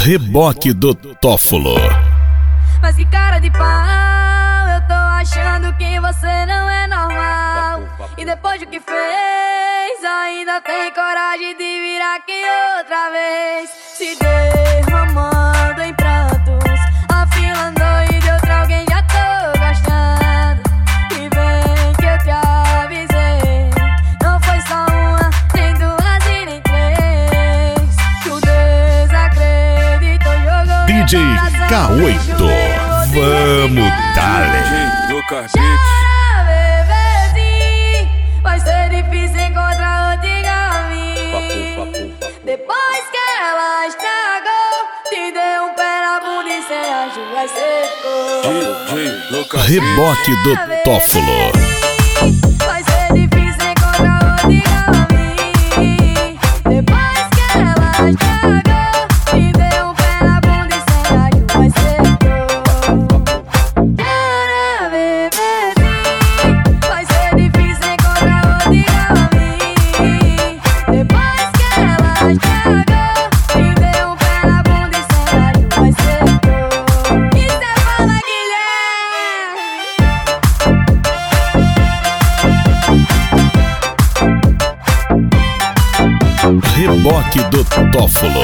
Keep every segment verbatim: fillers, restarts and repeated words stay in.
Reboque do Tófolo. Mas que cara de pau, eu tô achando que você não é normal. E depois do que fez, ainda tem coragem de vir aqui outra vez. Se derramando em prantos, afilando e de outra alguém já tô gostando. E vem que eu te avisei, não foi só uma, nem duas e nem três. Tu desacreditou, jogou D J K oito, vamos dale. Chora, bebezinho, vai ser difícil encontrar outra igual a mim. Depois que ela estragou, te deu um pé na bunda e cê acha vai ser Reboque do Tófolo. Vai ser difícil encontrar outra igual a mim. Depois que ela estragou, te deu um pé na bunda e cê acha vai ser Reboque do Tófolo.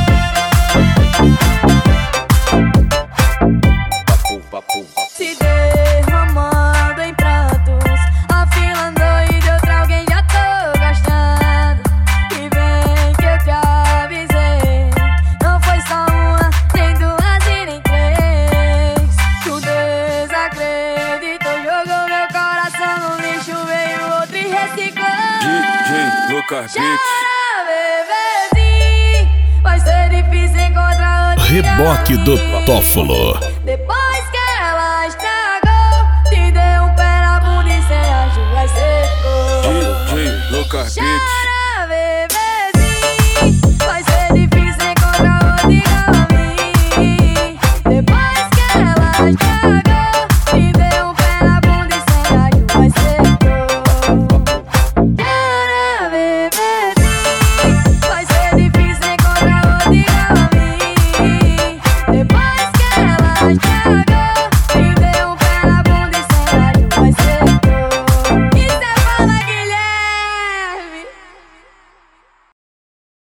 Se derramando em prantos, afilando e de outra alguém já tô gostando. E vem que eu te avisei, não foi só uma, nem duas e nem três. Tu desacreditou, jogou meu coração no lixo, veio outro e reciclou. D J Lucas bebezinho, vai ser difícil encontrar outra. Reboque do Tófolo. Depois que ela estragou, te deu um pé na bunda e cê acha vai ser. D J Lucas Chora, bebê.